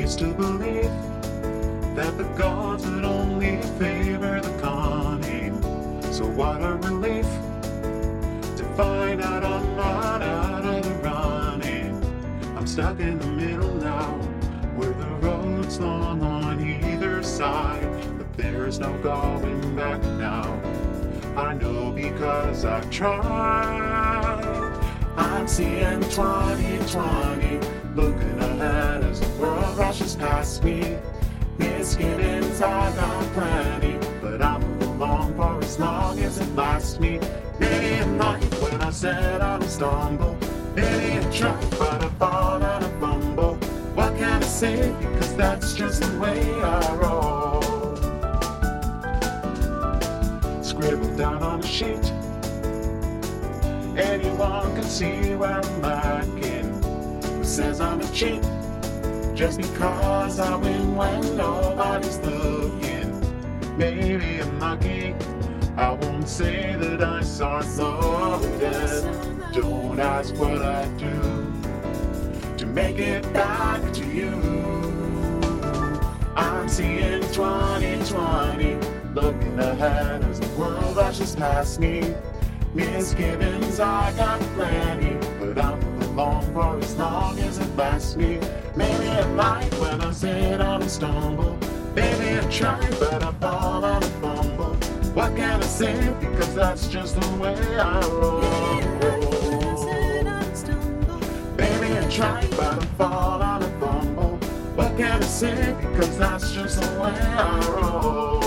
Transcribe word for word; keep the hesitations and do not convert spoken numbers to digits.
used to believe that the gods would only favor the cunning. So what a relief to find out I'm not out of the running. I'm stuck in the middle now, where the road's long on either side, but there's no going back now. I know because I've tried. I'm seeing twenty twenty, looking ahead as the world rushes past me. Misgivings I've got plenty, but I'll move along for as long as it lasts me. Many a night when I said I would stumble, many a try, but I fall and I fumble. What can I say? Because that's just the way I roll. Scribbled down on a sheet, anyone can see where I'm lacking. Who says I'm a cheat just because I win when nobody's looking? Maybe I'm lucky, I won't say that I saw loaded. Don't ask what I do to make it back to you. I'm seeing twenty twenty, looking ahead as the world rushes past me. Misgivings I got plenty, but I'm along for as long as it lasts me. Maybe at night when I sit on and stumble, maybe I try, but I fall and I fumble. What can I say? Because that's just the way I roll. Maybe I try, but I fall and I fumble. What can I say? Because that's just the way I roll.